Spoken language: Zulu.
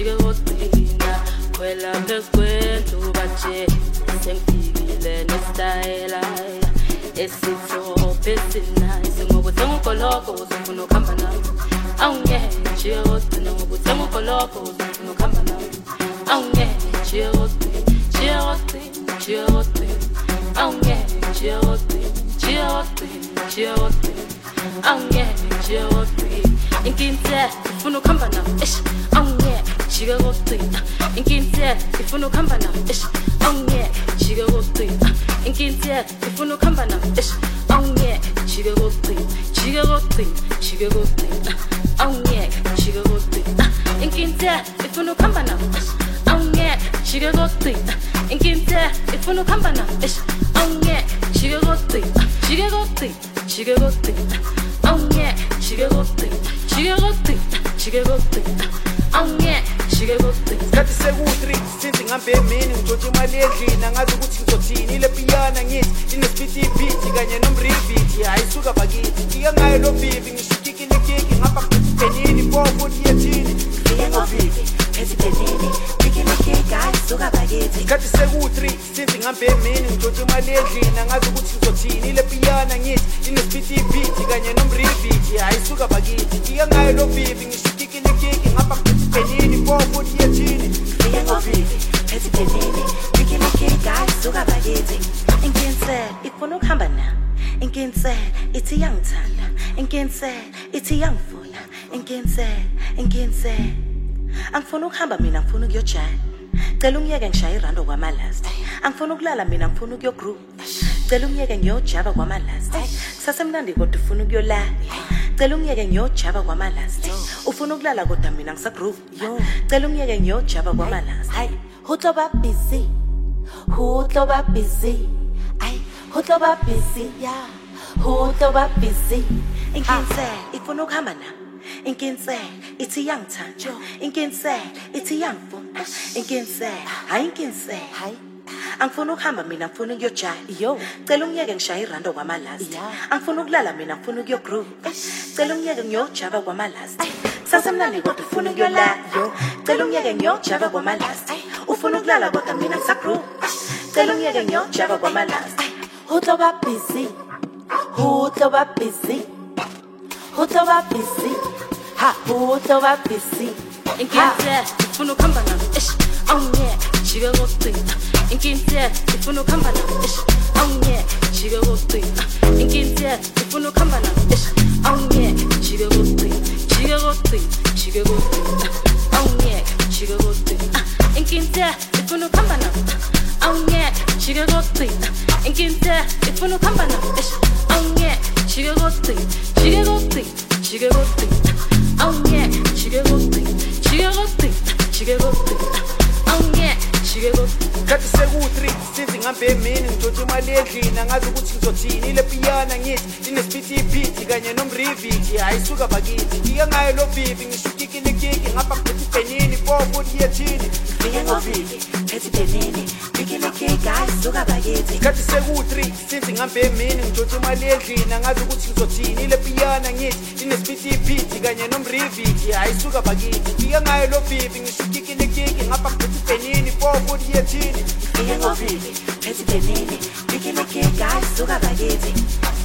jike kotina kwela phekwethu baje sengifikile nestyle esitophe sinayi ngoba sengugoloko uzofuna ukuhamba nami awungeke jike kotina ngoba sengugoloko uzofuna ukuhamba nami awungeke jike kotina awungeke jike kotina awungeke inkinte ifuna ukuhamba nami awungeke jike kotina inkinte ifuna ukuhamba nami awungeke jike kotina inkinte ifuna ukuhamba nami awungeke jike kotina awungeke jike kotina inkinte ifuna ukuhamba nami awungeke jike kotina inkinte ifuna ukuhamba nami awungeke jike kotina awungeke jike kotina awungeke jike kotina Skathi seku-3 since ngihambe emini ngitshontshe imali endlini angazi ukuthi ngizothini ile piyana ngithi inesipitipiti kanye nomriviti hayi suka bakithi ngike ngayo lo bibi ngishikikile kiki ngapha ngibhenini bofuthi yethini ngike ngovivi ezibhenini ngikile kiki hayi suka bakithi Skathi seku-3 since ngihambe emini ngitshontshe imali endlini angazi ukuthi ngizothini ile piyana ngithi inesipitipiti kanye nomriviti hayi suka bakithi ngike ngayo lo bibi ngishikikile kiki ngapha ngibhenini bofuthi yethini ngike ngovivi ezibhenini ngikile kiki hayi suka bakithi inkinse ifuna ukuhamba nami inkinse ithi yangithanda inkinse ithi yangifuna inkinse angifuna ukuhamba mina ngifuna ukuyojana cela ungiyeke ngishaye irando kwamalast angifuna ukulala mina ngifuna ukuyogroup cela ungiyeke ngiyojaba kwamalast sasemnandi kodwa ufuna ukuyolala cela ungiyeke ngiyojaba kwamalast ufuna ukulala kodwa mina ngisagroup cela ungiyeke ngiyojaba kwamalast hayi utoba busy ay utoba busy yeah utoba busy inkinse ifuna ukuhamba nami inkinse ithi yangithanda inkinse ithi yangifuna inkinse hayi inkinse hayi angifuna ukuhamba mina ngifuna ukuyojaya cela ungiyeke ngishaye irando kwamalast angifuna ukulala mina ngifuna ukuyogroup cela ungiyeke ngiyojaba kwamalast sasemnandi kodwa ufuna ukuyolala cela ungiyeke ngiyojaba kwamalast ufuna ukulala kodwa mina ngisagroup cela ungiyeke ngiyojaba kwamalast utoba busy ha utoba busy inkinte ifuna ukuhamba nami awungeke jike kotina inkinte ifuna ukuhamba nami awungeke jike kotina inkinte ifuna ukuhamba nami awungeke jike kotina awungeke jike kotina inkinte ifuna ukuhamba nami awungeke jike kotina inkinte ifuna ukuhamba nami awungeke jike kotina awungeke jike kotina awungeke jike kotina Skathi seku-3 since ngihambe emini ngitshontshe imali endlini angazi ukuthi ngizothini ile piyana ngithi inesipitipiti kanye nomriviti hayi suka bakithi ngike ngayo lo bibi ngishikikile kiki ngapha ngibhenini bofuthi yethini ngike ngovivi ezibhenini ngikile kiki hayi suka bakithi Skathi seku-3 since ngihambe emini ngitshontshe imali endlini angazi ukuthi ngizothini ile piyana ngithi inesipitipiti kanye nomriviti hayi suka bakithi ngike ngayo lo bibi ngishikikile kiki ngapha ngibhenini bofuthi yethini ngike ngovivi ezibhenini ngikile kiki hayi suka bakithi